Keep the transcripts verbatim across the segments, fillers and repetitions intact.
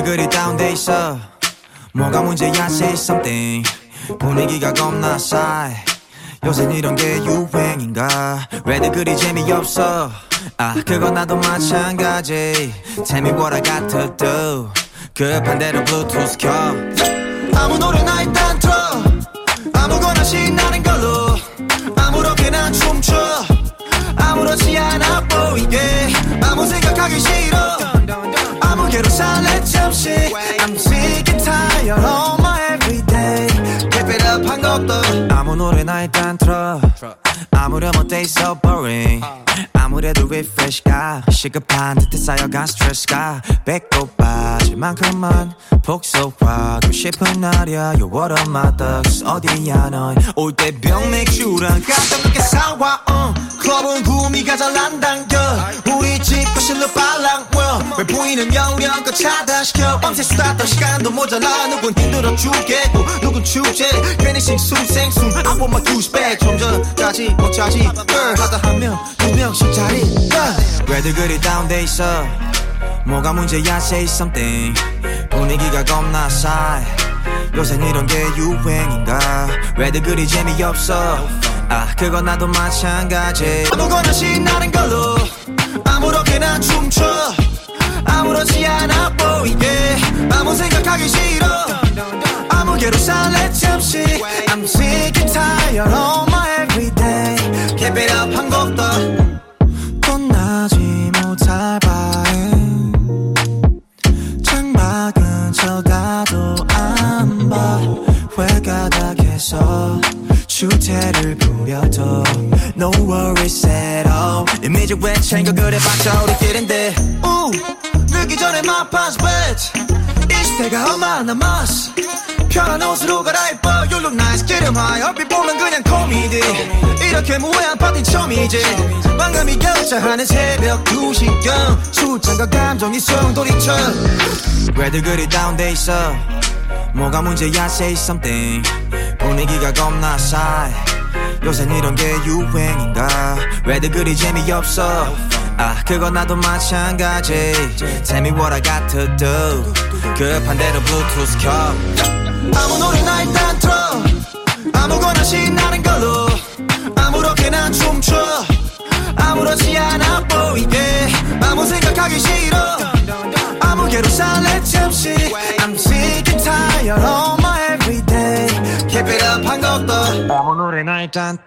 그리 다운돼 있어 뭐가 문제야 say something 분위기가 겁나 싸해 요샌 이런 게 유행인가 왜들 그리 재미없어 아 그건 나도 마찬가지 Tell me what I got to do 급한 대로 블루투스 켜 아무 노래나 일단 틀어 아무거나 신나는 걸로 아무렇게나 춤춰 아무렇지 않아 보이게 아무 생각하기 싫어 아무개로 살래 잠시 I'm sick and tired of my everyday Keep it up 한 것도 아무 노래나 일단 틀어 아무렴 어때 so boring 아무래도 refresh가 시급한 듯해 쌓여간 스트레스가 배꼽 빠질 만큼만 복속하고 싶은 날이야 You're one of my thugs 어디야 넌 올 때 병맥주랑 깜짝 놀게 사와 uh. 클럽은 구미가 잘 안 당겨 우리 집 거실로 빨랑워 왜 보이는 영령껏 차단시켜 밤새 수다 떠 시간도 모자라 누군 힘들어 죽겠고 누군 축제 괜히 싱숭생숭 I want my douche back 좀 전까지 못 차지 girl 하다 한 명 두 명씩 자리 왜들 그리 다운돼 있어 뭐가 문제야 say something 분위기가 겁나 싸해 요샌 이런 게 유행인가 왜들 그리 재미없어 아 그건 나도 마찬가지 아무거나 신나는 걸로 아무렇게나 춤춰 아무렇지 않아 보이게 아무 생각하기 싫어 아무개로 살래 잠시 I'm sick and tired of my everyday Keep it up 한 곡 더 떠나지 못할 바에 창밖은 쳐다도 안 봐 회가닥해서 주태를 부려도 No worries at all 이미지 왜 챙겨 그래봤자 우리끼린데 우 늦기 전에 my pants wet 이십 대가 얼마 남았어 편한 옷으로 갈아입어 You look nice get em high 얼핏 보면 그냥 코미디 이렇게 무해한 파티 처음이지 망감이 격차하는 새벽 두 시경 술잔과 감정이 소용돌이쳐 왜들 그리 다운돼 있어 뭐가 문제야 say something 분위기가 겁나 싸해 요샌 이런 게 유행인가 왜들 그리 재미없어 아 그건 나도 마찬가지 Tell me what I got to do 급한 대로 블루투스 켜 아무 노래나 일단 틀어 아무거나 신나는 걸로 아무렇게나 춤춰 아무렇지 않아 보이게 아무 생각하기 싫어 아무개로 살래 잠시 I'm sick and tired of my everyday Keep it up 한 곡 더 아무 노래나 일단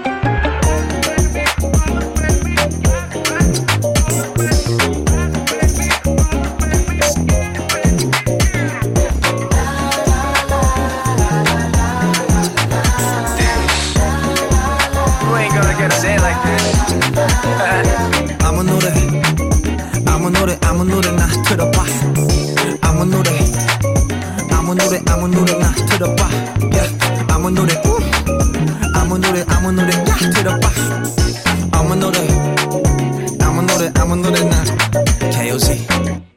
아무 노래 아무 노래 아무 노래나 틀어봐 아무 노래 아무 노래 아무 노래나 틀어봐 yeah. 아무 노래 우 아무 노래 아무 노래나 틀어봐 아무 노래 아무 노래 아무 노래나 케이오씨